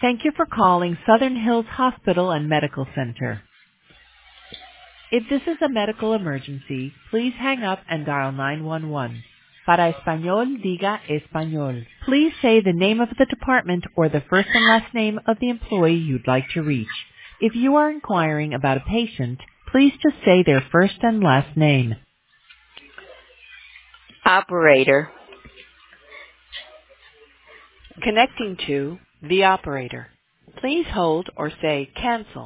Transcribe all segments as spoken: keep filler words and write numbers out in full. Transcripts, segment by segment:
Thank you for calling Southern Hills Hospital and Medical Center. If this is a medical emergency, please hang up and dial nine one one. Para español, diga español. Please say the name of the department or the first and last name of the employee you'd like to reach. If you are inquiring about a patient, please just say their first and last name. Operator. Connecting to the operator. Please hold or say cancel.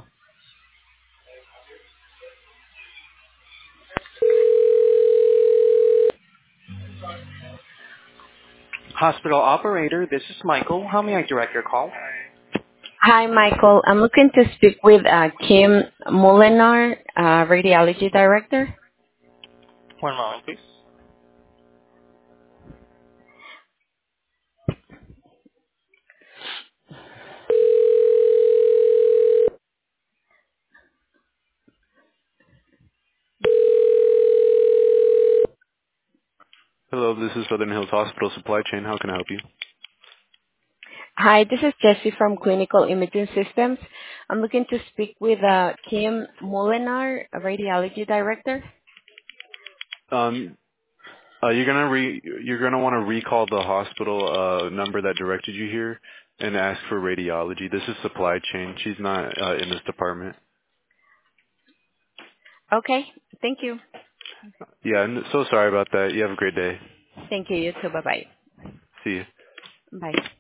Hospital operator, this is Michael. How may I direct your call? Hi, Michael. I'm looking to speak with uh, Kim Molinar, uh, radiology director. One moment, please. Hello, this is Southern Hills Hospital Supply Chain. How can I help you? Hi, this is Jessie from Clinical Imaging Systems. I'm looking to speak with uh, Kim Molinar, radiology director. Um, uh, you're gonna re you're gonna want to recall the hospital uh, number that directed you here and ask for radiology. This is Supply Chain. She's not uh, in this department. Okay, thank you. Yeah, I'm so sorry about that. You have a great day. Thank you. You too. Bye-bye. See you. Bye.